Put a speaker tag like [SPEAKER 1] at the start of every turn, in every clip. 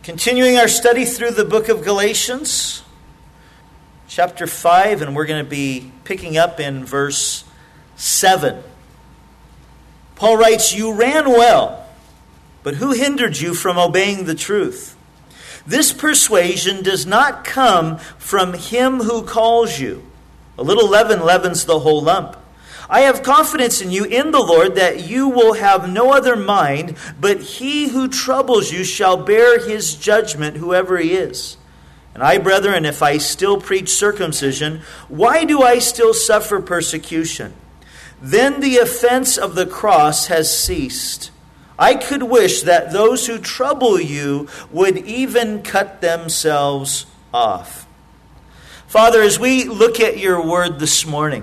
[SPEAKER 1] Continuing our study through the book of Galatians, chapter 5, and we're going to be picking up in verse 7. Paul writes, "You ran well, but who hindered you from obeying the truth? This persuasion does not come from him who calls you. A little leaven leavens the whole lump. I have confidence in you in the Lord that you will have no other mind, but he who troubles you shall bear his judgment, whoever he is. And I, brethren, if I still preach circumcision, why do I still suffer persecution? Then the offense of the cross has ceased. I could wish that those who trouble you would even cut themselves off." Father, as we look at your word this morning,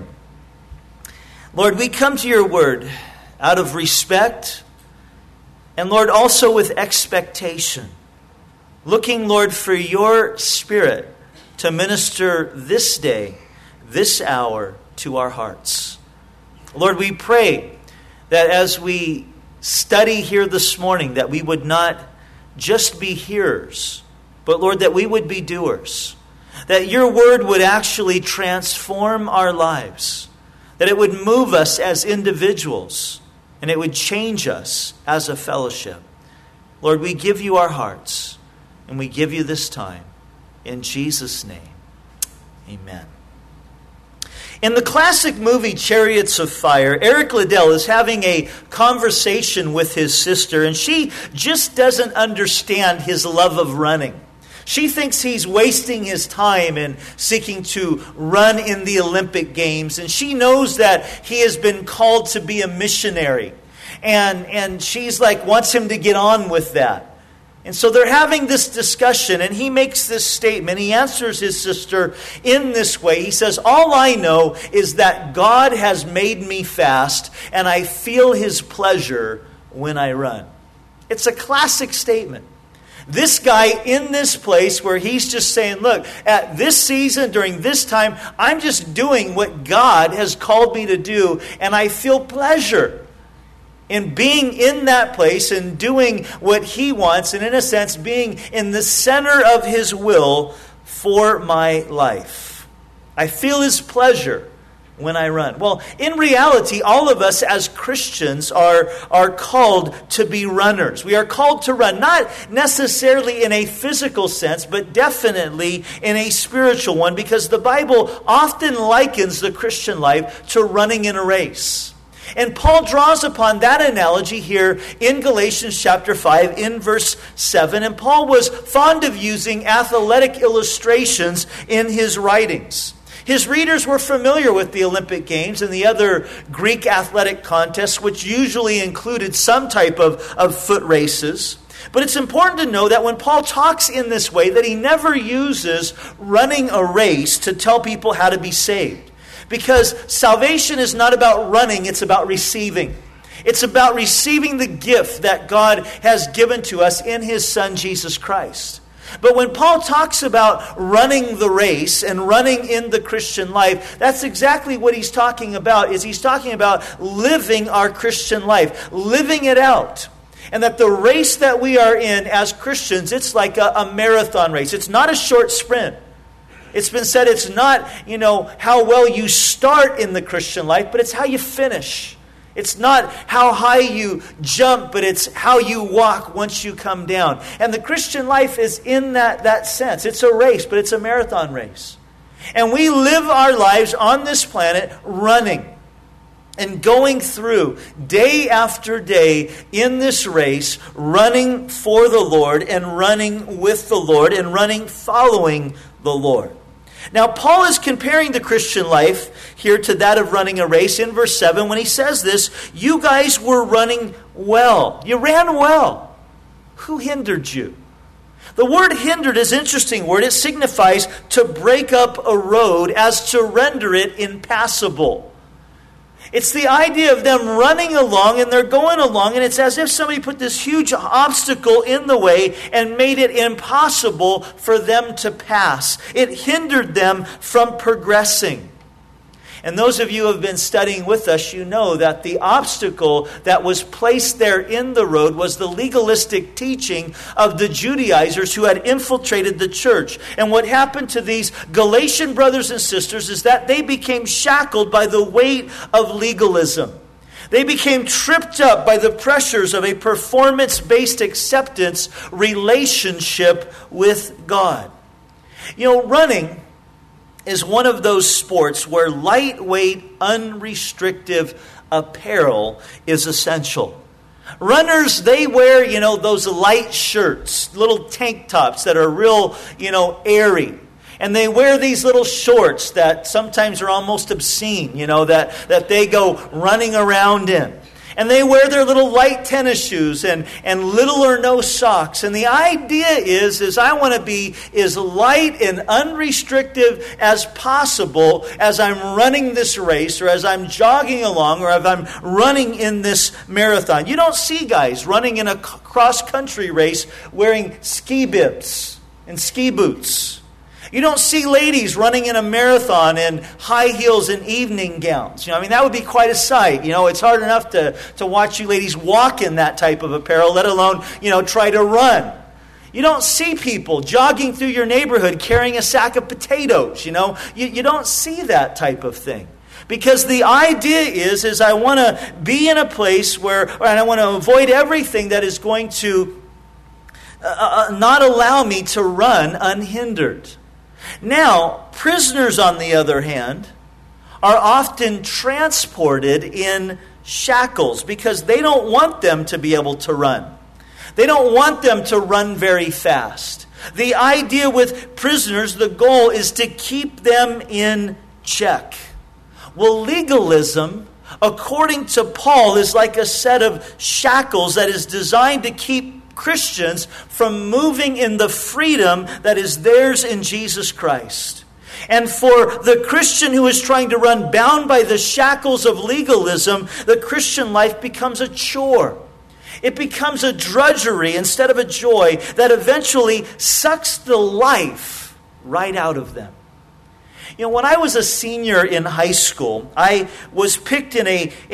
[SPEAKER 1] Lord, we come to your word out of respect and, Lord, also with expectation. Looking, Lord, for your Spirit to minister this day, this hour to our hearts. Lord, we pray that as we study here this morning, that we would not just be hearers, but, Lord, that we would be doers. That your word would actually transform our lives. That it would move us as individuals, and it would change us as a fellowship. Lord, we give you our hearts, and we give you this time. In Jesus' name, amen. In the classic movie Chariots of Fire, Eric Liddell is having a conversation with his sister, and she just doesn't understand his love of running. She thinks he's wasting his time in seeking to run in the Olympic Games. And she knows that he has been called to be a missionary. And she's like, wants him to get on with that. And so they're having this discussion, and he makes this statement. He answers his sister in this way. He says, "All I know is that God has made me fast, and I feel his pleasure when I run." It's a classic statement. This guy in this place where he's just saying, look, at this season, during this time, I'm just doing what God has called me to do, and I feel pleasure in being in that place and doing what he wants, and in a sense, being in the center of his will for my life. I feel his pleasure when I run. Well, in reality, all of us as Christians are called to be runners. We are called to run, not necessarily in a physical sense, but definitely in a spiritual one, because the Bible often likens the Christian life to running in a race. And Paul draws upon that analogy here in Galatians chapter 5 in verse 7. And Paul was fond of using athletic illustrations in his writings. His readers were familiar with the Olympic Games and the other Greek athletic contests, which usually included some type of foot races. But it's important to know that when Paul talks in this way, that he never uses running a race to tell people how to be saved. Because salvation is not about running, it's about receiving. It's about receiving the gift that God has given to us in his Son, Jesus Christ. But when Paul talks about running the race and running in the Christian life, that's exactly what he's talking about. He's talking about living our Christian life, living it out. And that the race that we are in as Christians, it's like a marathon race. It's not a short sprint. It's been said it's not, how well you start in the Christian life, but it's how you finish. It's not how high you jump, but it's how you walk once you come down. And the Christian life is in that sense. It's a race, but it's a marathon race. And we live our lives on this planet running and going through day after day in this race, running for the Lord and running with the Lord and running following the Lord. Now, Paul is comparing the Christian life here to that of running a race in verse 7 when he says this, you guys were running well. You ran well. Who hindered you? The word hindered is an interesting word. It signifies to break up a road as to render it impassable. It's the idea of them running along, and they're going along, and it's as if somebody put this huge obstacle in the way and made it impossible for them to pass. It hindered them from progressing. And those of you who have been studying with us, you know that the obstacle that was placed there in the road was the legalistic teaching of the Judaizers who had infiltrated the church. And what happened to these Galatian brothers and sisters is that they became shackled by the weight of legalism. They became tripped up by the pressures of a performance-based acceptance relationship with God. You know, running is one of those sports where lightweight, unrestrictive apparel is essential. Runners, they wear, those light shirts, little tank tops that are real, airy. And they wear these little shorts that sometimes are almost obscene, that they go running around in. And they wear their little light tennis shoes and little or no socks. And the idea is I want to be as light and unrestricted as possible as I'm running this race or as I'm jogging along or as I'm running in this marathon. You don't see guys running in a cross-country race wearing ski bibs and ski boots. You don't see ladies running in a marathon in high heels and evening gowns. That would be quite a sight. It's hard enough to watch you ladies walk in that type of apparel, let alone, try to run. You don't see people jogging through your neighborhood carrying a sack of potatoes. You don't see that type of thing. Because the idea is I want to be in a place where and I want to avoid everything that is going to not allow me to run unhindered. Now, prisoners, on the other hand, are often transported in shackles because they don't want them to be able to run. They don't want them to run very fast. The idea with prisoners, the goal is to keep them in check. Well, legalism, according to Paul, is like a set of shackles that is designed to keep Christians from moving in the freedom that is theirs in Jesus Christ. And for the Christian who is trying to run bound by the shackles of legalism, the Christian life becomes a chore. It becomes a drudgery instead of a joy that eventually sucks the life right out of them. When I was a senior in high school, I was picked in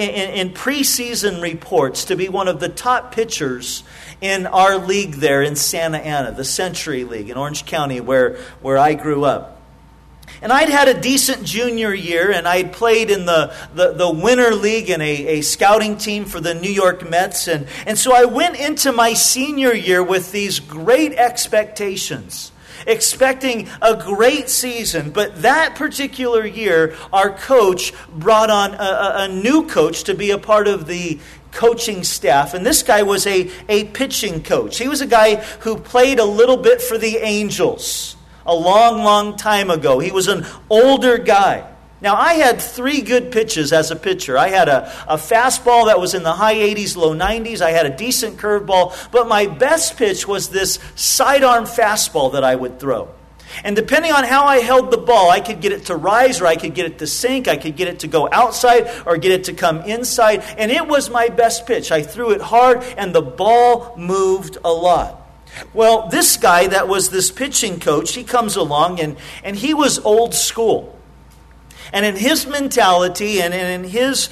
[SPEAKER 1] preseason reports to be one of the top pitchers in our league there in Santa Ana, the Century League in Orange County where I grew up. And I'd had a decent junior year, and I'd played in the Winter League in a scouting team for the New York Mets. And so I went into my senior year with these great expectations, expecting a great season. But that particular year, our coach brought on a new coach to be a part of the coaching staff. And this guy was a pitching coach. He was a guy who played a little bit for the Angels a long, long time ago. He was an older guy. Now, I had 3 good pitches as a pitcher. I had a fastball that was in the high 80s, low 90s. I had a decent curveball. But my best pitch was this sidearm fastball that I would throw. And depending on how I held the ball, I could get it to rise or I could get it to sink. I could get it to go outside or get it to come inside. And it was my best pitch. I threw it hard and the ball moved a lot. Well, this guy that was this pitching coach, he comes along and he was old school. And in his mentality and in his,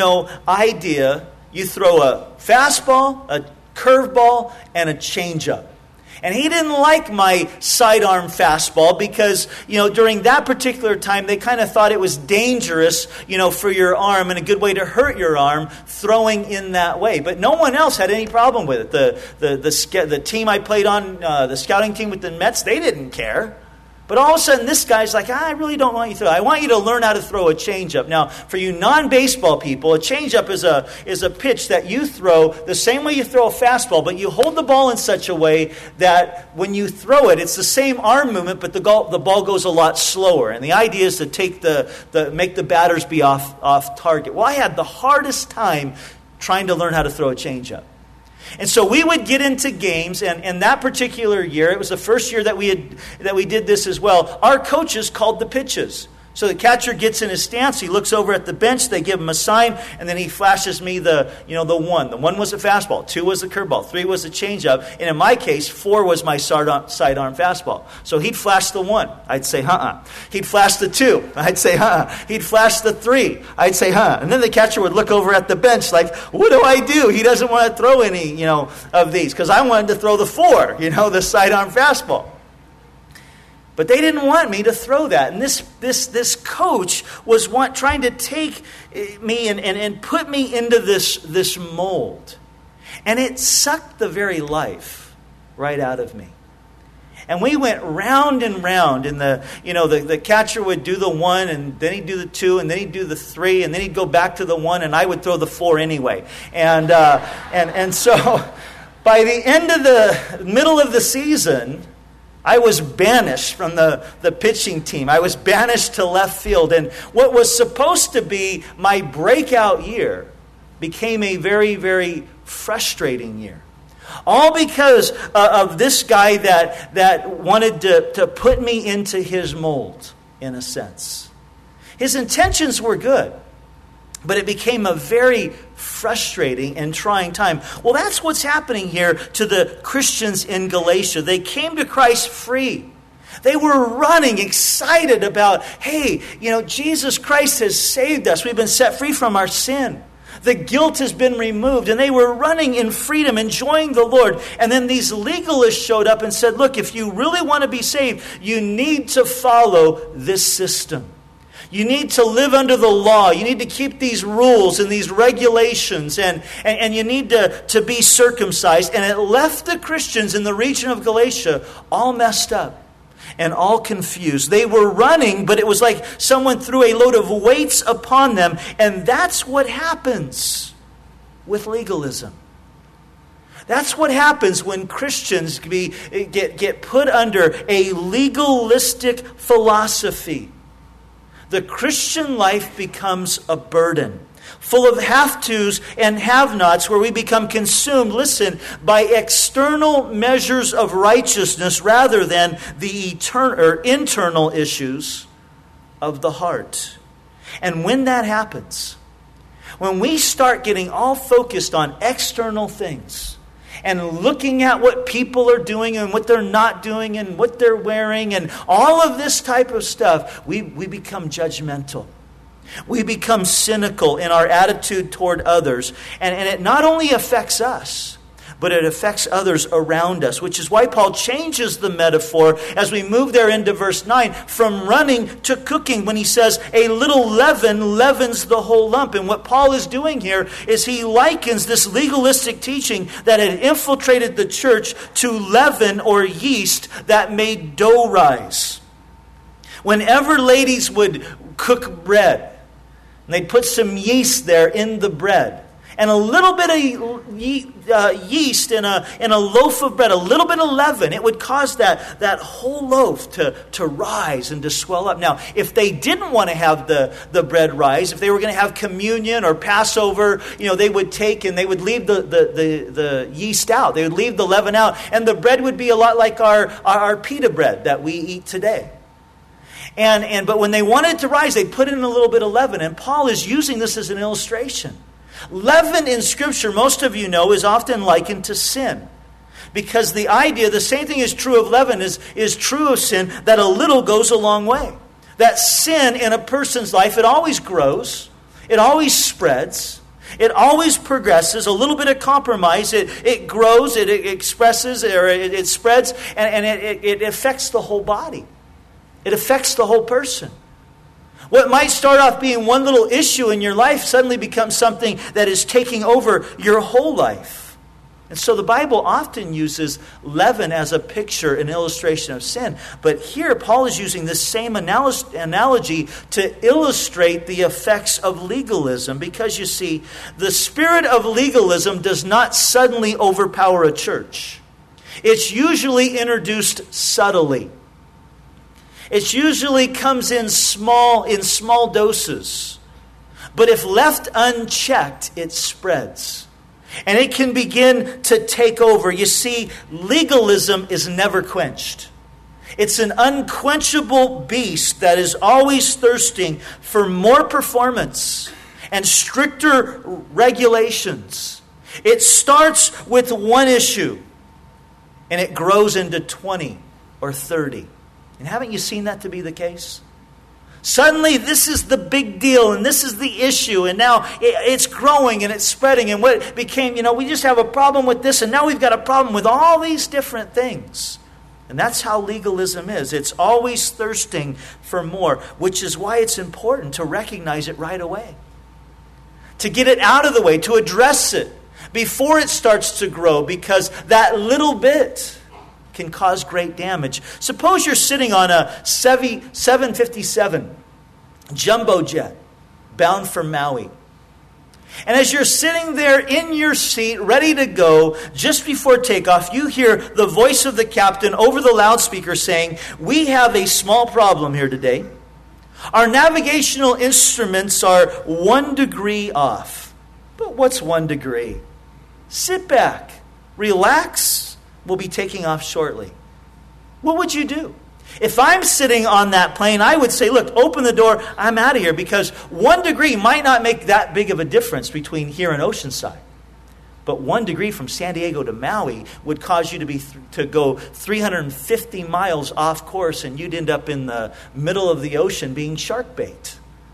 [SPEAKER 1] idea, you throw a fastball, a curveball, and a changeup. And he didn't like my sidearm fastball because, during that particular time, they kind of thought it was dangerous, for your arm and a good way to hurt your arm throwing in that way. But no one else had any problem with it. The team I played on, the scouting team with the Mets, they didn't care. But all of a sudden, this guy's like, I really don't want you to throw. I want you to learn how to throw a changeup. Now, for you non-baseball people, a changeup is a pitch that you throw the same way you throw a fastball, but you hold the ball in such a way that when you throw it, it's the same arm movement, but the ball goes a lot slower. And the idea is to make the batters be off target. Well, I had the hardest time trying to learn how to throw a changeup. And so we would get into games, and that particular year, it was the first year that we did this as well. Our coaches called the pitches. So the catcher gets in his stance, he looks over at the bench, they give him a sign, and then he flashes me the one. The 1 was a fastball, 2 was a curveball, 3 was a changeup, and in my case, 4 was my sidearm fastball. So he'd flash the 1, I'd say, He'd flash the 2, I'd say, He'd flash the 3, I'd say, And then the catcher would look over at the bench like, what do I do? He doesn't want to throw any, of these, because I wanted to throw the 4, the sidearm fastball. But they didn't want me to throw that. And this coach was trying to take me and put me into this mold. And it sucked the very life right out of me. And we went round and round. And the catcher would do the 1, and then he'd do the 2, and then he'd do the 3, and then he'd go back to the 1, and I would throw the 4 anyway. And so by the end of the middle of the season, I was banished from the pitching team. I was banished to left field. And what was supposed to be my breakout year became a very, very frustrating year. All because of this guy that wanted to put me into his mold, in a sense. His intentions were good, but it became a very frustrating and trying time. Well, that's what's happening here to the Christians in Galatia. They came to Christ free. They were running, excited about, hey, Jesus Christ has saved us. We've been set free from our sin. The guilt has been removed. And they were running in freedom, enjoying the Lord. And then these legalists showed up and said, look, if you really want to be saved, you need to follow this system. You need to live under the law. You need to keep these rules and these regulations. And you need to be circumcised. And it left the Christians in the region of Galatia all messed up and all confused. They were running, but it was like someone threw a load of weights upon them. And that's what happens with legalism. That's what happens when Christians get put under a legalistic philosophy. The Christian life becomes a burden, full of have-tos and have-nots, where we become consumed, listen, by external measures of righteousness rather than the internal issues of the heart. And when that happens, when we start getting all focused on external things, and looking at what people are doing and what they're not doing and what they're wearing and all of this type of stuff, we become judgmental. We become cynical in our attitude toward others. And it not only affects us, but it affects others around us, which is why Paul changes the metaphor as we move there into verse 9 from running to cooking when he says a little leaven leavens the whole lump. And what Paul is doing here is he likens this legalistic teaching that had infiltrated the church to leaven or yeast that made dough rise. Whenever ladies would cook bread, they'd put some yeast there in the bread. And a little bit of yeast in a loaf of bread, a little bit of leaven, it would cause that whole loaf to rise and to swell up. Now, if they didn't want to have the bread rise, if they were going to have communion or Passover, they would take and they would leave the yeast out. They would leave the leaven out. And the bread would be a lot like our pita bread that we eat today. But when they wanted to rise, they put in a little bit of leaven. And Paul is using this as an illustration. Leaven in Scripture, most of you know, is often likened to sin. Because the idea, the same thing is true of leaven, is true of sin, that a little goes a long way. That sin in a person's life, it always grows. It always spreads. It always progresses. A little bit of compromise, it grows, it expresses, or it spreads, and it affects the whole body. It affects the whole person. What might start off being one little issue in your life suddenly becomes something that is taking over your whole life. And so the Bible often uses leaven as a picture, an illustration of sin. But here Paul is using this same analogy to illustrate the effects of legalism. Because you see, the spirit of legalism does not suddenly overpower a church. It's usually introduced subtly. It usually comes in small doses. But if left unchecked, it spreads. And it can begin to take over. You see, legalism is never quenched. It's an unquenchable beast that is always thirsting for more performance and stricter regulations. It starts with one issue and it grows into 20 or 30. And haven't you seen that to be the case? Suddenly this is the big deal and this is the issue, and now it's growing and it's spreading, and what became, we just have a problem with this, and now we've got a problem with all these different things. And that's how legalism is. It's always thirsting for more, which is why it's important to recognize it right away. To get it out of the way, to address it before it starts to grow, because that little bit can cause great damage. Suppose you're sitting on a 757 jumbo jet bound for Maui. And as you're sitting there in your seat, ready to go, just before takeoff, you hear the voice of the captain over the loudspeaker saying, "We have a small problem here today. Our navigational instruments are 1 degree off." But what's 1 degree? Sit back, relax. We'll be taking off shortly. What would you do? If I'm sitting on that plane, I would say, look, open the door, I'm out of here, because 1 degree might not make that big of a difference between here and Oceanside. But 1 degree from San Diego to Maui would cause you to go 350 miles off course, and you'd end up in the middle of the ocean being shark bait.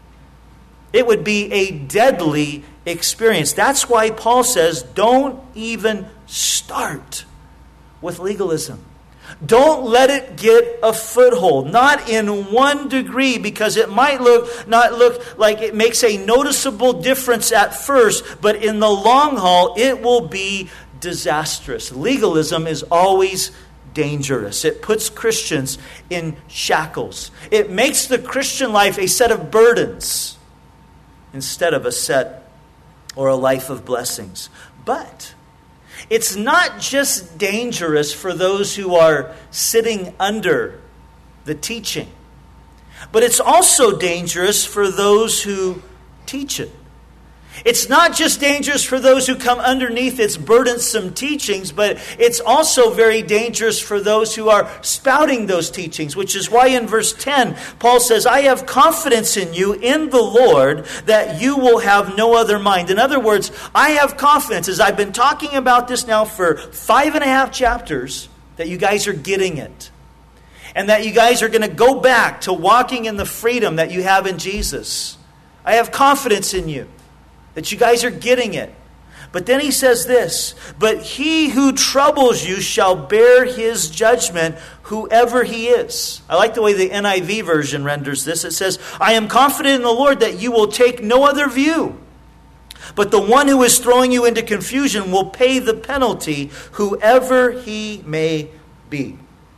[SPEAKER 1] It would be a deadly experience. That's why Paul says, don't even start with legalism. Don't let it get a foothold. Not in 1 degree, because it might not look like it makes a noticeable difference at first, but in the long haul, it will be disastrous. Legalism is always dangerous. It puts Christians in shackles. It makes the Christian life a set of burdens instead of a set or a life of blessings. But it's not just dangerous for those who are sitting under the teaching, but it's also dangerous for those who teach it. It's not just dangerous for those who come underneath its burdensome teachings, but it's also very dangerous for those who are spouting those teachings, which is why in verse 10, Paul says, "I have confidence in you in the Lord that you will have no other mind." In other words, I have confidence, as I've been talking about this now for 5.5 chapters, that you guys are getting it. And that you guys are going to go back to walking in the freedom that you have in Jesus. I have confidence in you that you guys are getting it. But then he says this, "But he who troubles you shall bear his judgment, whoever he is." I like the way the NIV version renders this. It says, "I am confident in the Lord that you will take no other view. But the one who is throwing you into confusion will pay the penalty, whoever he may be."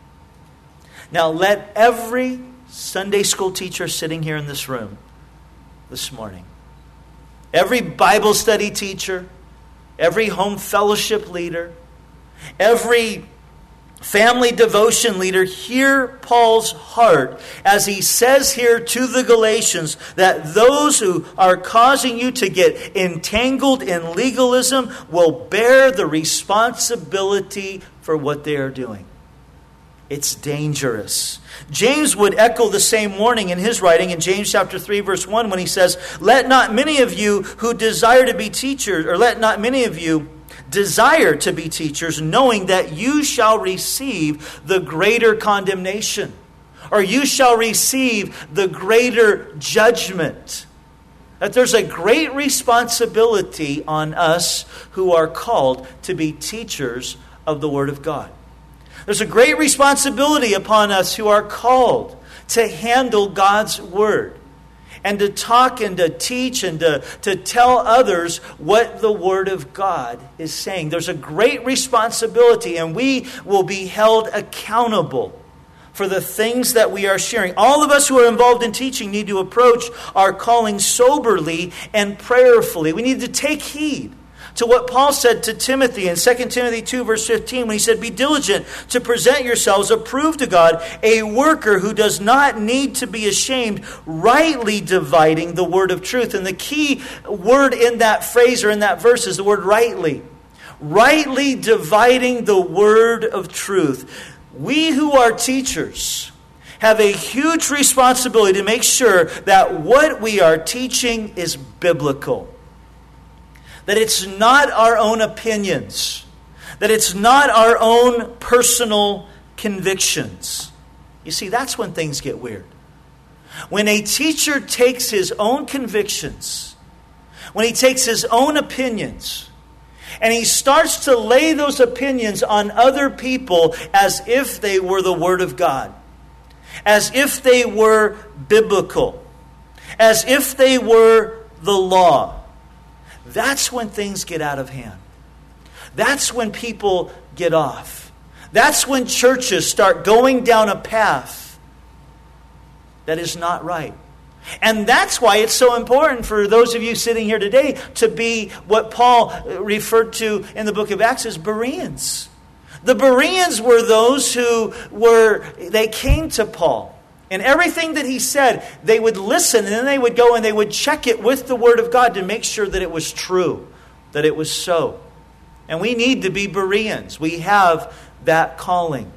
[SPEAKER 1] Now let every Sunday school teacher sitting here in this room this morning, every Bible study teacher, every home fellowship leader, every family devotion leader, hear Paul's heart as he says here to the Galatians that those who are causing you to get entangled in legalism will bear the responsibility for what they are doing. It's dangerous. James would echo the same warning in his writing in James chapter 3 verse 1 when he says, "Let not many of you who desire to be teachers, or let not many of you desire to be teachers, knowing that you shall receive the greater condemnation," or you shall receive the greater judgment. That there's a great responsibility on us who are called to be teachers of the Word of God. There's a great responsibility upon us who are called to handle God's Word and to talk and to teach and to tell others what the Word of God is saying. There's a great responsibility, and we will be held accountable for the things that we are sharing. All of us who are involved in teaching need to approach our calling soberly and prayerfully. We need to take heed to what Paul said to Timothy in 2 Timothy 2 verse 15 when he said, "Be diligent to present yourselves approved to God, a worker who does not need to be ashamed, rightly dividing the word of truth." And the key word in that phrase or in that verse is the word rightly. Rightly dividing the word of truth. We who are teachers have a huge responsibility to make sure that what we are teaching is biblical. That it's not our own opinions. That it's not our own personal convictions. You see, that's when things get weird. When a teacher takes his own convictions, when he takes his own opinions, and he starts to lay those opinions on other people as if they were the Word of God, as if they were biblical, as if they were the law, that's when things get out of hand. That's when people get off. That's when churches start going down a path that is not right. And that's why it's so important for those of you sitting here today to be what Paul referred to in the book of Acts as Bereans. The Bereans were those they came to Paul. And everything that he said, they would listen and then they would go and they would check it with the Word of God to make sure that it was true, that it was so. And we need to be Bereans. We have that calling.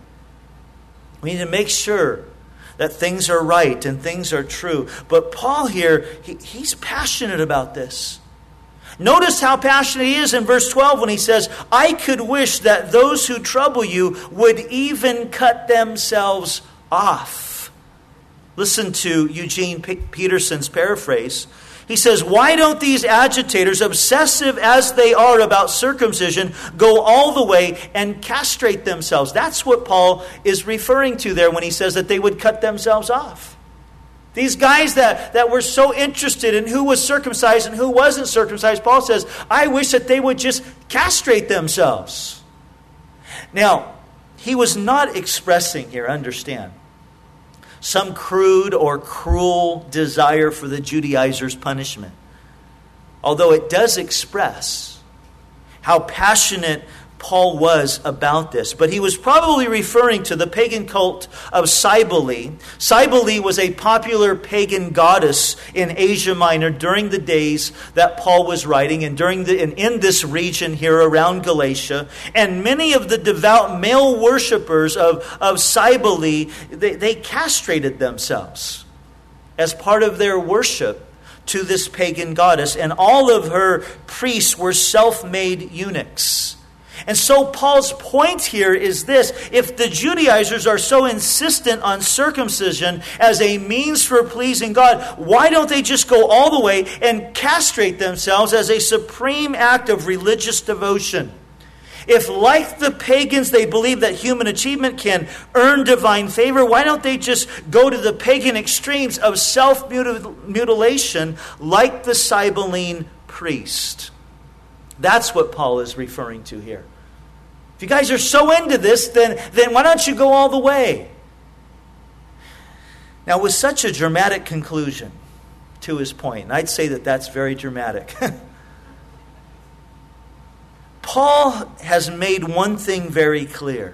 [SPEAKER 1] We need to make sure that things are right and things are true. But Paul here, he's passionate about this. Notice how passionate he is in verse 12 when he says, I could wish that those who trouble you would even cut themselves off. Listen to Eugene Peterson's paraphrase. He says, why don't these agitators, obsessive as they are about circumcision, go all the way and castrate themselves? That's what Paul is referring to there when he says that they would cut themselves off. These guys that were so interested in who was circumcised and who wasn't circumcised, Paul says, I wish that they would just castrate themselves. Now, he was not expressing here, understand, some crude or cruel desire for the Judaizers' punishment. Although it does express how passionate Paul was about this. But he was probably referring to the pagan cult of Cybele. Cybele was a popular pagan goddess in Asia Minor during the days that Paul was writing and in this region here around Galatia. And many of the devout male worshippers of Cybele, they castrated themselves as part of their worship to this pagan goddess. And all of her priests were self-made eunuchs. And so Paul's point here is this: if the Judaizers are so insistent on circumcision as a means for pleasing God, why don't they just go all the way and castrate themselves as a supreme act of religious devotion? If, like the pagans, they believe that human achievement can earn divine favor, why don't they just go to the pagan extremes of self-mutilation like the Cybele priest? That's what Paul is referring to here. If you guys are so into this, then why don't you go all the way? Now, with such a dramatic conclusion to his point, and I'd say that that's very dramatic, Paul has made one thing very clear.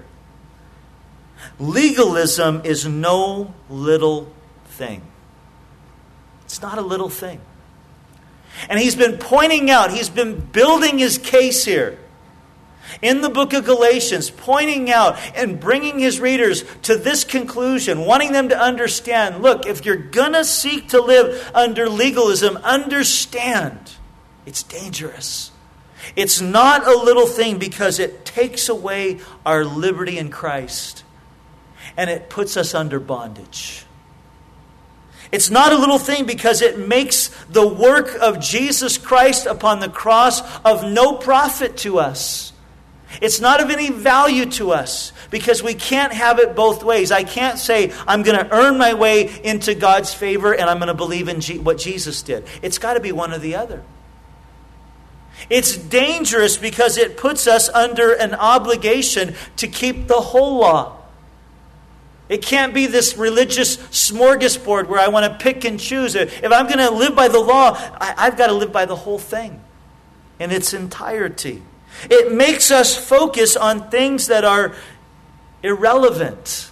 [SPEAKER 1] Legalism is no little thing. It's not a little thing. And he's been pointing out, he's been building his case here in the book of Galatians, pointing out and bringing his readers to this conclusion, wanting them to understand, look, if you're going to seek to live under legalism, understand it's dangerous. It's not a little thing because it takes away our liberty in Christ and it puts us under bondage. It's not a little thing because it makes the work of Jesus Christ upon the cross of no profit to us. It's not of any value to us because we can't have it both ways. I can't say I'm going to earn my way into God's favor and I'm going to believe in what Jesus did. It's got to be one or the other. It's dangerous because it puts us under an obligation to keep the whole law. It can't be this religious smorgasbord where I want to pick and choose. If I'm going to live by the law, I've got to live by the whole thing in its entirety. It makes us focus on things that are irrelevant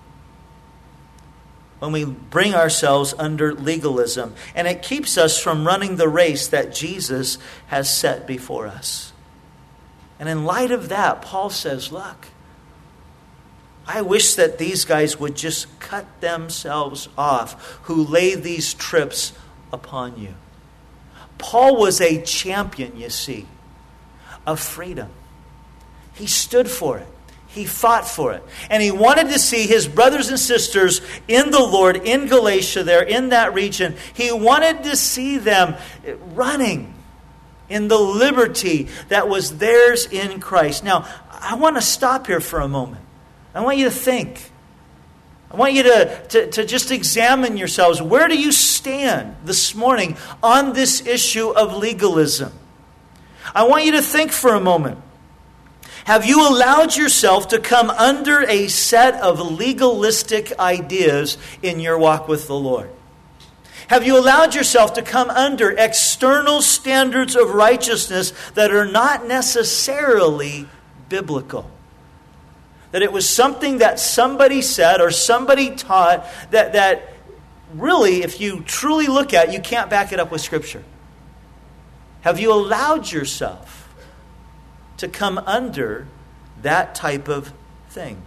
[SPEAKER 1] when we bring ourselves under legalism. And it keeps us from running the race that Jesus has set before us. And in light of that, Paul says, look, I wish that these guys would just cut themselves off who lay these trips upon you. Paul was a champion, you see, of freedom. He stood for it. He fought for it. And he wanted to see his brothers and sisters in the Lord, in Galatia there, in that region. He wanted to see them running in the liberty that was theirs in Christ. Now, I want to stop here for a moment. I want you to think. I want you to just examine yourselves. Where do you stand this morning on this issue of legalism? I want you to think for a moment. Have you allowed yourself to come under a set of legalistic ideas in your walk with the Lord? Have you allowed yourself to come under external standards of righteousness that are not necessarily biblical? That it was something that somebody said or somebody taught that really, if you truly look at it, you can't back it up with Scripture. Have you allowed yourself to come under that type of thing?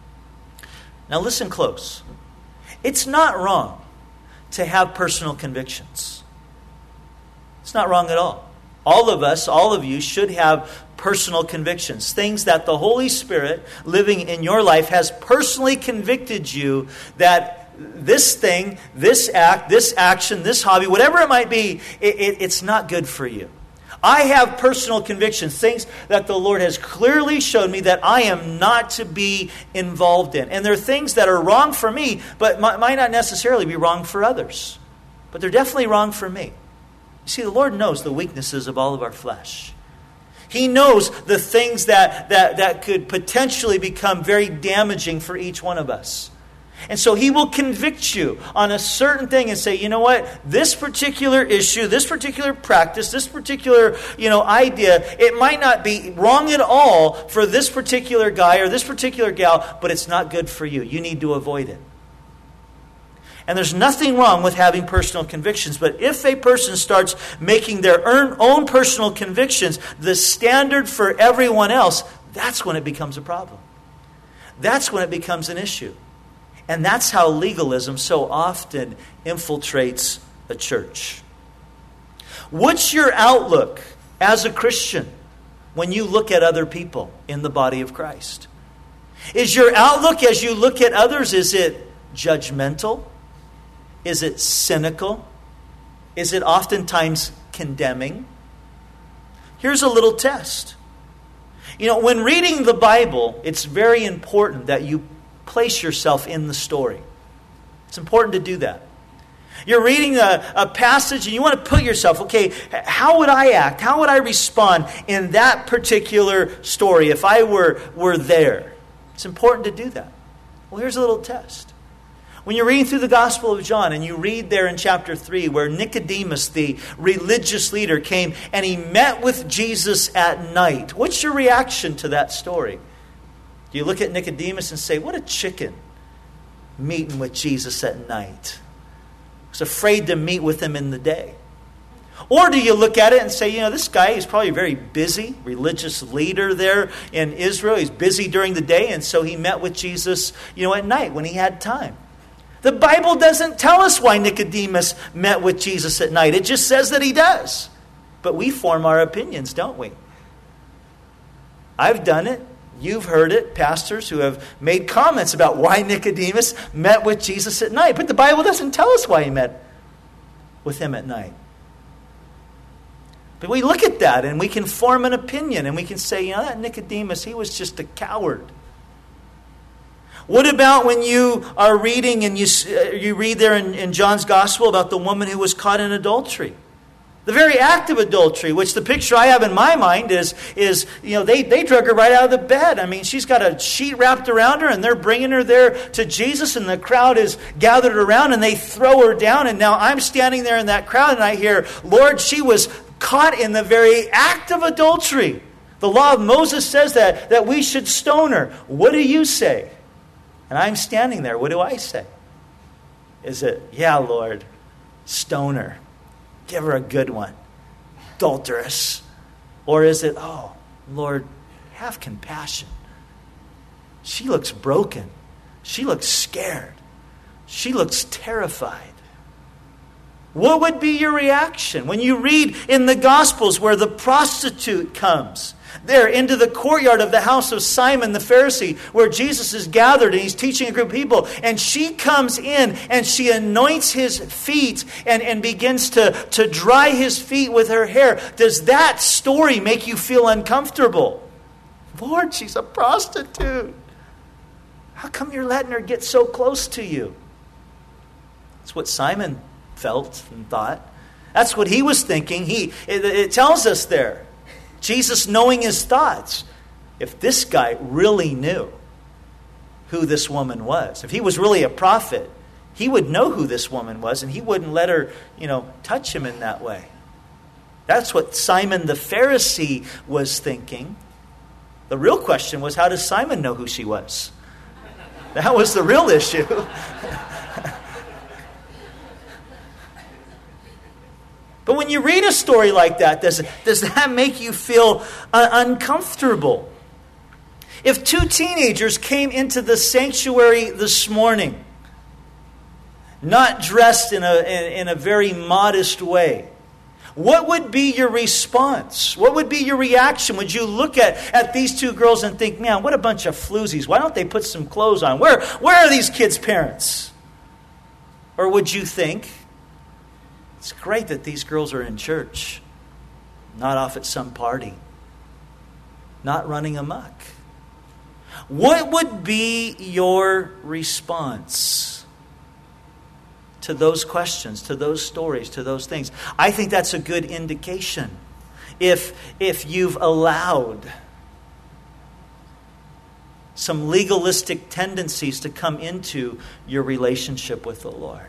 [SPEAKER 1] Now listen close. It's not wrong to have personal convictions. It's not wrong at all. All of us, all of you should have personal convictions. Things that the Holy Spirit living in your life has personally convicted you that this thing, this act, this action, this hobby, whatever it might be, it's not good for you. I have personal convictions, things that the Lord has clearly shown me that I am not to be involved in. And there are things that are wrong for me, but might not necessarily be wrong for others. But they're definitely wrong for me. You see, the Lord knows the weaknesses of all of our flesh. He knows the things that could potentially become very damaging for each one of us. And so He will convict you on a certain thing and say, you know what, this particular issue, this particular practice, this particular, idea, it might not be wrong at all for this particular guy or this particular gal, but it's not good for you. You need to avoid it. And there's nothing wrong with having personal convictions, but if a person starts making their own personal convictions the standard for everyone else, that's when it becomes a problem. That's when it becomes an issue. And that's how legalism so often infiltrates a church. What's your outlook as a Christian when you look at other people in the body of Christ? Is your outlook as you look at others, is it judgmental? Is it cynical? Is it oftentimes condemning? Here's a little test. When reading the Bible, it's very important that you place yourself in the story. It's important to do that. You're reading a passage and you want to put yourself, okay, how would I act? How would I respond in that particular story if I were there? It's important to do that. Well, here's a little test. When you're reading through the Gospel of John and you read there in chapter 3 where Nicodemus, the religious leader, came and he met with Jesus at night, what's your reaction to that story? Do you look at Nicodemus and say, what a chicken meeting with Jesus at night? I was afraid to meet with him in the day. Or do you look at it and say, this guy is probably a very busy religious leader there in Israel. He's busy during the day, and so he met with Jesus, at night when he had time. The Bible doesn't tell us why Nicodemus met with Jesus at night. It just says that he does. But we form our opinions, don't we? I've done it. You've heard it, pastors who have made comments about why Nicodemus met with Jesus at night. But the Bible doesn't tell us why he met with him at night. But we look at that and we can form an opinion and we can say, that Nicodemus, he was just a coward. What about when you are reading and you read there in John's Gospel about the woman who was caught in adultery? The very act of adultery, which the picture I have in my mind is they drug her right out of the bed. I mean, she's got a sheet wrapped around her, and they're bringing her there to Jesus, and the crowd is gathered around, and they throw her down. And now I'm standing there in that crowd, and I hear, Lord, she was caught in the very act of adultery. The law of Moses says that we should stone her. What do you say? And I'm standing there. What do I say? Is it, yeah, Lord, stone her. Give her a good one. Adulteress. Or is it, oh, Lord, have compassion. She looks broken. She looks scared. She looks terrified. What would be your reaction when you read in the Gospels where the prostitute comes there into the courtyard of the house of Simon the Pharisee, where Jesus is gathered and he's teaching a group of people, and she comes in and she anoints his feet and begins to dry his feet with her hair? Does that story make you feel uncomfortable? Lord, she's a prostitute. How come you're letting her get so close to you? That's what Simon felt and thought. That's what he was thinking. It tells us there. Jesus knowing his thoughts. If this guy really knew who this woman was, if he was really a prophet, he would know who this woman was, and he wouldn't let her, touch him in that way. That's what Simon the Pharisee was thinking. The real question was, how does Simon know who she was? That was the real issue. But when you read a story like that, does that make you feel uncomfortable? If two teenagers came into the sanctuary this morning, not dressed in a very modest way, what would be your response? What would be your reaction? Would you look at these two girls and think, man, what a bunch of floozies. Why don't they put some clothes on? Where are these kids' parents? Or would you think, it's great that these girls are in church, not off at some party, not running amok? What would be your response to those questions, to those stories, to those things? I think that's a good indication. If you've allowed some legalistic tendencies to come into your relationship with the Lord.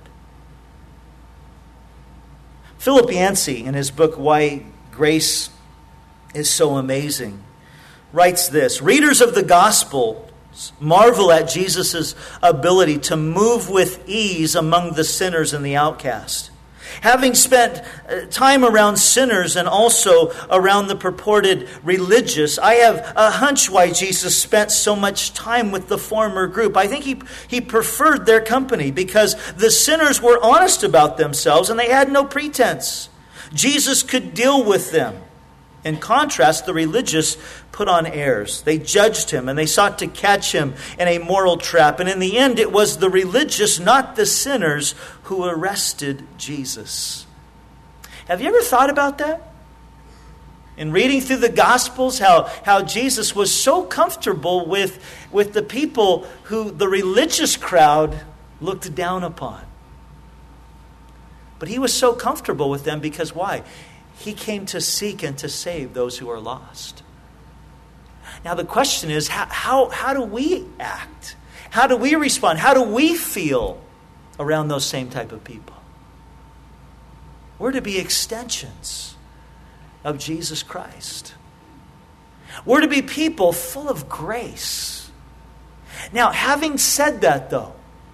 [SPEAKER 1] Philip Yancey, in his book, Why Grace is So Amazing, writes this: readers of the Gospel marvel at Jesus' ability to move with ease among the sinners and the outcast. Having spent time around sinners and also around the purported religious, I have a hunch why Jesus spent so much time with the former group. I think he preferred their company because the sinners were honest about themselves and they had no pretense. Jesus could deal with them. In contrast, the religious put on airs. They judged him and they sought to catch him in a moral trap. And in the end, it was the religious, not the sinners, who arrested Jesus. Have you ever thought about that? In reading through the Gospels, how Jesus was so comfortable with the people who the religious crowd looked down upon. But he was so comfortable with them because why? He came to seek and to save those who are lost. Now the question is, how do we act? How do we respond? How do we feel around those same type of people? We're to be extensions of Jesus Christ. We're to be people full of grace. Now, having said that though,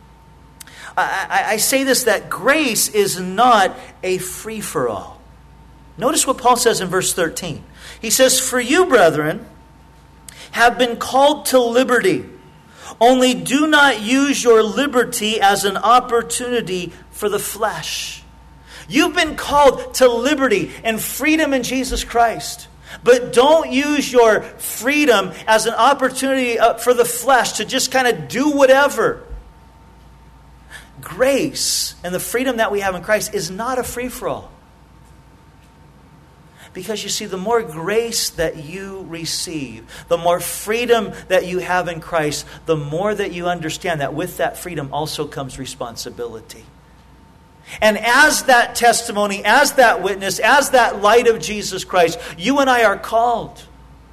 [SPEAKER 1] I say this, that grace is not a free-for-all. Notice what Paul says in verse 13. He says, "For you, brethren, have been called to liberty. Only do not use your liberty as an opportunity for the flesh." You've been called to liberty and freedom in Jesus Christ. But don't use your freedom as an opportunity for the flesh to just kind of do whatever. Grace and the freedom that we have in Christ is not a free-for-all. Because you see, the more grace that you receive, the more freedom that you have in Christ, the more that you understand that with that freedom also comes responsibility. And as that testimony, as that witness, as that light of Jesus Christ, you and I are called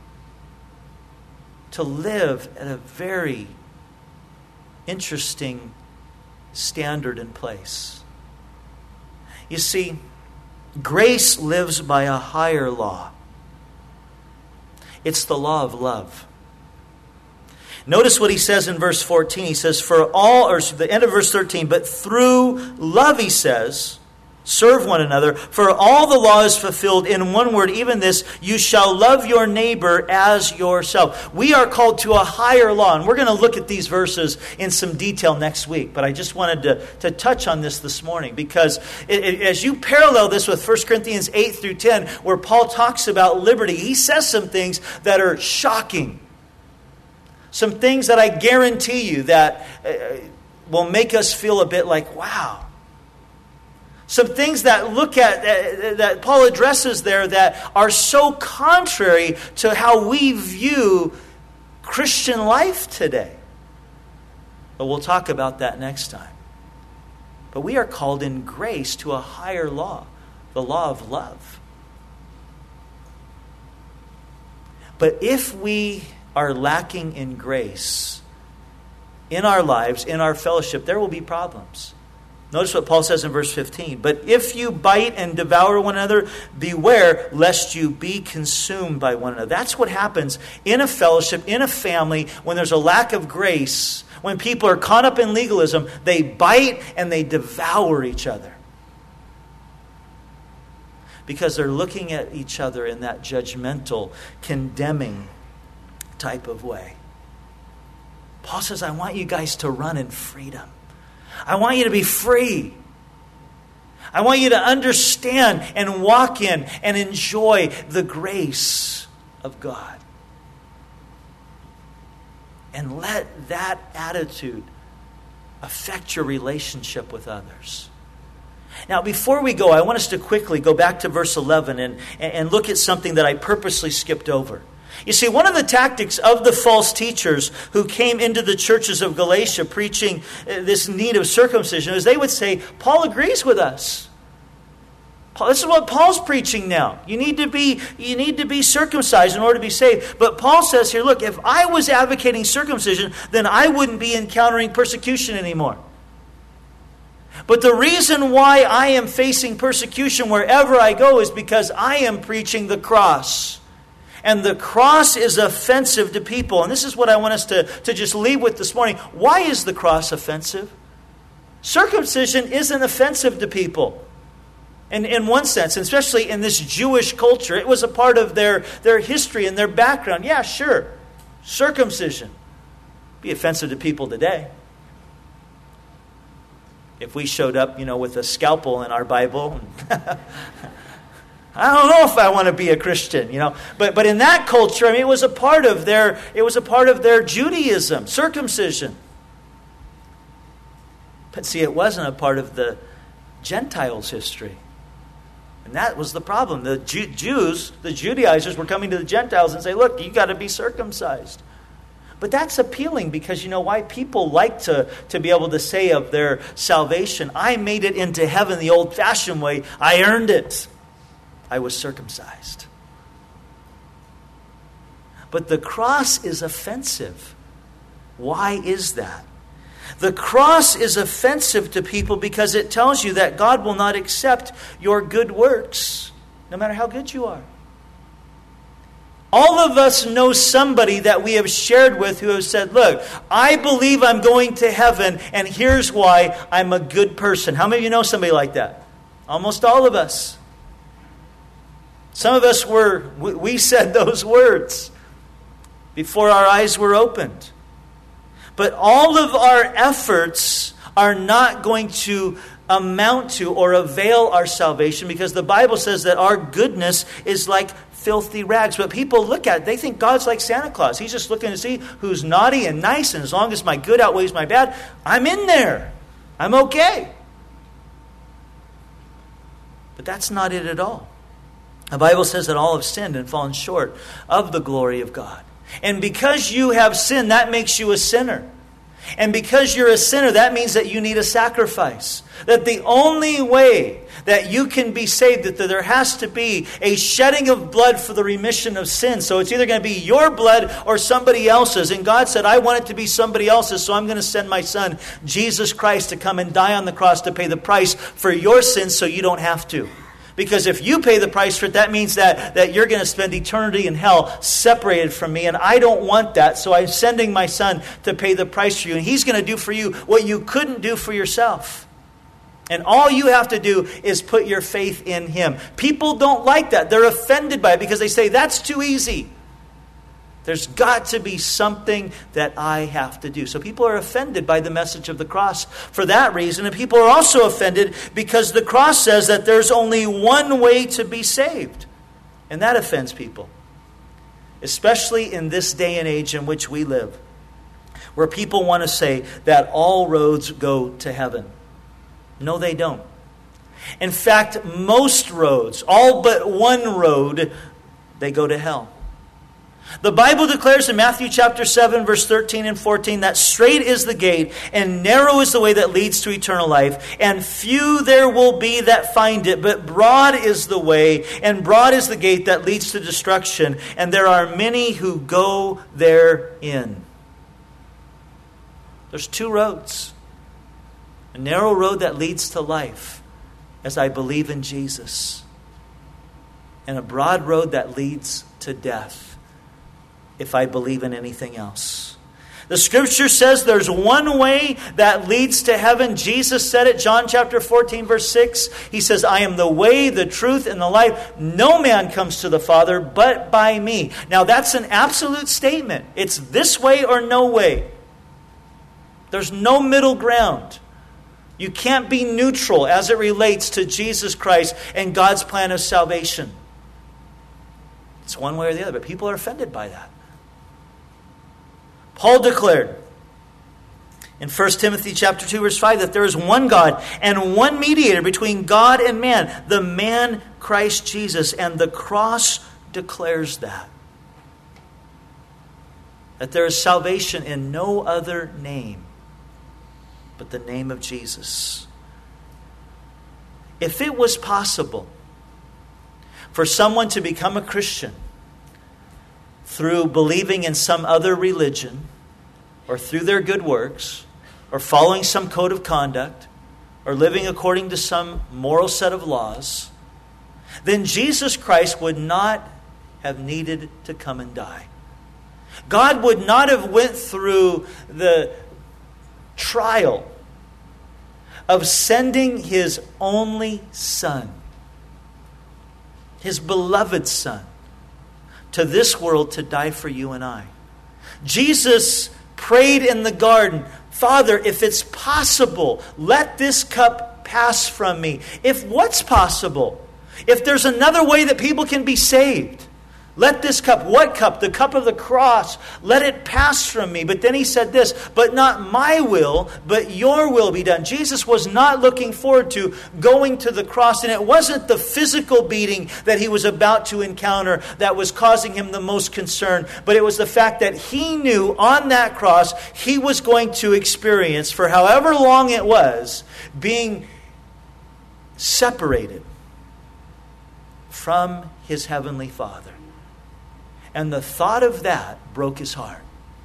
[SPEAKER 1] to live at a very interesting standard and place. You see, grace lives by a higher law. It's the law of love. Notice what he says in verse 14. He says, the end of verse 13, but through love, he says, Serve one another, for all the law is fulfilled in one word, even this, you shall love your neighbor as yourself. We are called to a higher law, and we're going to look at these verses in some detail next week, but I just wanted to touch on this morning, because as you parallel this with 1 Corinthians 8 through 10, where Paul talks about liberty, he says some things that are shocking. Some things that I guarantee you that will make us feel a bit like, wow. Some things that that Paul addresses there that are so contrary to how we view Christian life today. But we'll talk about that next time. But we are called in grace to a higher law, the law of love. But if we are lacking in grace in our lives, in our fellowship, there will be problems. Notice what Paul says in verse 15. But if you bite and devour one another, beware lest you be consumed by one another. That's what happens in a fellowship, in a family, when there's a lack of grace. When people are caught up in legalism, they bite and they devour each other. Because they're looking at each other in that judgmental, condemning type of way. Paul says, I want you guys to run in freedom. I want you to be free. I want you to understand and walk in and enjoy the grace of God. And let that attitude affect your relationship with others. Now, before we go, I want us to quickly go back to verse 11 and look at something that I purposely skipped over. You see, one of the tactics of the false teachers who came into the churches of Galatia preaching this need of circumcision is they would say, Paul agrees with us. This is what Paul's preaching now. You need to be circumcised in order to be saved. But Paul says here, look, if I was advocating circumcision, then I wouldn't be encountering persecution anymore. But the reason why I am facing persecution wherever I go is because I am preaching the cross. And the cross is offensive to people. And this is what I want us to just leave with this morning. Why is the cross offensive? Circumcision isn't offensive to people. In one sense, especially in this Jewish culture. It was a part of their history and their background. Yeah, sure. Circumcision. Be offensive to people today. If we showed up, with a scalpel in our Bible... I don't know if I want to be a Christian, But in that culture, it was a part of their Judaism, circumcision. But see, it wasn't a part of the Gentiles' history. And that was the problem. The Jews, the Judaizers, were coming to the Gentiles and say, look, you got to be circumcised. But that's appealing because you know why? People like to be able to say of their salvation, I made it into heaven the old-fashioned way. I earned it. I was circumcised. But the cross is offensive. Why is that? The cross is offensive to people because it tells you that God will not accept your good works, no matter how good you are. All of us know somebody that we have shared with who has said, look, I believe I'm going to heaven, and here's why: I'm a good person. How many of you know somebody like that? Almost all of us. Some of us we said those words before our eyes were opened. But all of our efforts are not going to amount to or avail our salvation, because the Bible says that our goodness is like filthy rags. But people look at it, they think God's like Santa Claus. He's just looking to see who's naughty and nice, and as long as my good outweighs my bad, I'm in there. I'm okay. But that's not it at all. The Bible says that all have sinned and fallen short of the glory of God. And because you have sinned, that makes you a sinner. And because you're a sinner, that means that you need a sacrifice. That the only way that you can be saved, that there has to be a shedding of blood for the remission of sin. So it's either going to be your blood or somebody else's. And God said, I want it to be somebody else's, so I'm going to send my Son, Jesus Christ, to come and die on the cross to pay the price for your sins so you don't have to. Because if you pay the price for it, that means that you're going to spend eternity in hell separated from me. And I don't want that. So I'm sending my Son to pay the price for you. And He's going to do for you what you couldn't do for yourself. And all you have to do is put your faith in Him. People don't like that. They're offended by it because they say, that's too easy. There's got to be something that I have to do. So people are offended by the message of the cross for that reason. And people are also offended because the cross says that there's only one way to be saved. And that offends people. Especially in this day and age in which we live, where people want to say that all roads go to heaven. No, they don't. In fact, most roads, all but one road, they go to hell. The Bible declares in Matthew chapter 7, verse 13 and 14, that straight is the gate, and narrow is the way that leads to eternal life, and few there will be that find it, but broad is the way, and broad is the gate that leads to destruction, and there are many who go therein. There's two roads. A narrow road that leads to life, as I believe in Jesus, and a broad road that leads to death, if I believe in anything else. The Scripture says there's one way that leads to heaven. Jesus said it, John chapter 14, verse 6. He says, I am the way, the truth, and the life. No man comes to the Father but by me. Now that's an absolute statement. It's this way or no way. There's no middle ground. You can't be neutral as it relates to Jesus Christ and God's plan of salvation. It's one way or the other, but people are offended by that. Paul declared in 1 Timothy chapter 2, verse 5, that there is one God and one mediator between God and man, the man Christ Jesus. And the cross declares that. That there is salvation in no other name but the name of Jesus. If it was possible for someone to become a Christian through believing in some other religion, or through their good works, or following some code of conduct, or living according to some moral set of laws, then Jesus Christ would not have needed to come and die. God would not have went through the trial of sending His only Son, His beloved Son, to this world to die for you and I. Jesus prayed in the garden, Father, if it's possible, let this cup pass from me. If what's possible? If there's another way that people can be saved, let this cup, what cup? The cup of the cross, let it pass from me. But then He said this, but not my will, but your will be done. Jesus was not looking forward to going to the cross, and it wasn't the physical beating that He was about to encounter that was causing Him the most concern, but it was the fact that He knew on that cross He was going to experience, for however long it was, being separated from His heavenly Father. And the thought of that broke His heart.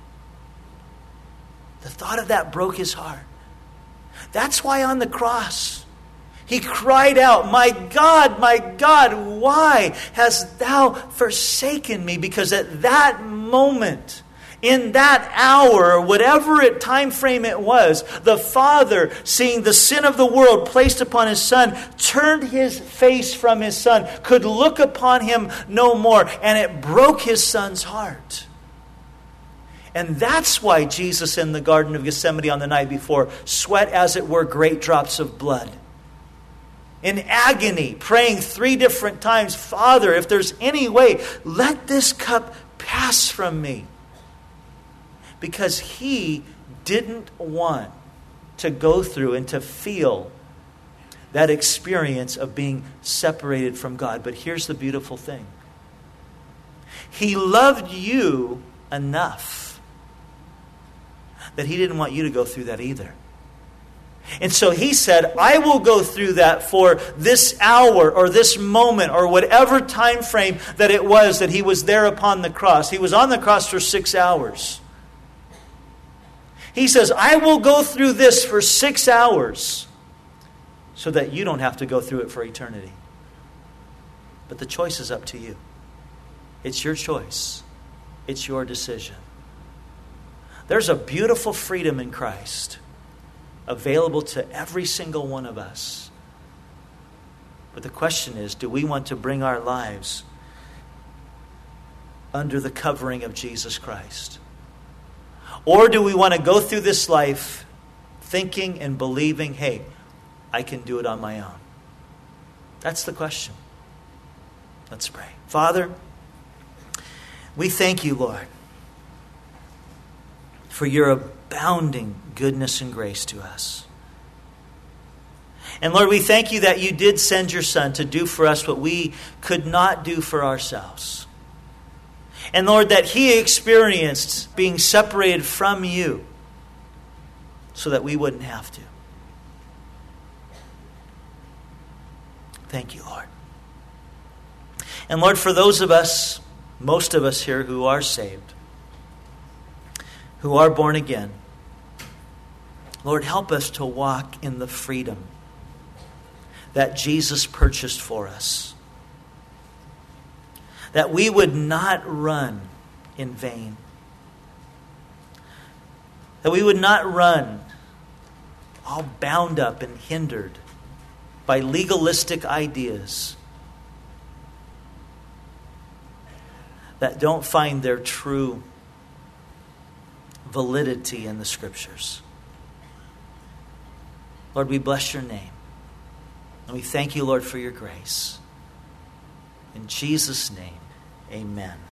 [SPEAKER 1] The thought of that broke His heart. That's why on the cross, He cried out, my God, why hast Thou forsaken me? Because at that moment, in that hour, whatever time frame it was, the Father, seeing the sin of the world placed upon His Son, turned His face from His Son, could look upon Him no more, and it broke His Son's heart. And that's why Jesus in the Garden of Gethsemane on the night before sweat, as it were, great drops of blood. In agony, praying 3 different times, Father, if there's any way, let this cup pass from me. Because He didn't want to go through and to feel that experience of being separated from God. But here's the beautiful thing. He loved you enough that He didn't want you to go through that either. And so He said, I will go through that for this hour or this moment or whatever time frame that it was that He was there upon the cross. He was on the cross for 6 hours. He says, I will go through this for 6 hours so that you don't have to go through it for eternity. But the choice is up to you. It's your choice. It's your decision. There's a beautiful freedom in Christ. available to every single one of us. But the question is, do we want to bring our lives under the covering of Jesus Christ? Or do we want to go through this life thinking and believing, hey, I can do it on my own? That's the question. Let's pray. Father, we thank you, Lord, for your abounding goodness and grace to us. And Lord, we thank you that you did send your Son to do for us what we could not do for ourselves. And Lord, that he experienced being separated from you so that we wouldn't have to. Thank you, Lord. And Lord, for those of us, most of us here who are saved, who are born again, Lord, help us to walk in the freedom that Jesus purchased for us. That we would not run in vain. That we would not run all bound up and hindered by legalistic ideas that don't find their true validity in the Scriptures. Lord, we bless your name. And we thank you, Lord, for your grace. In Jesus' name, amen.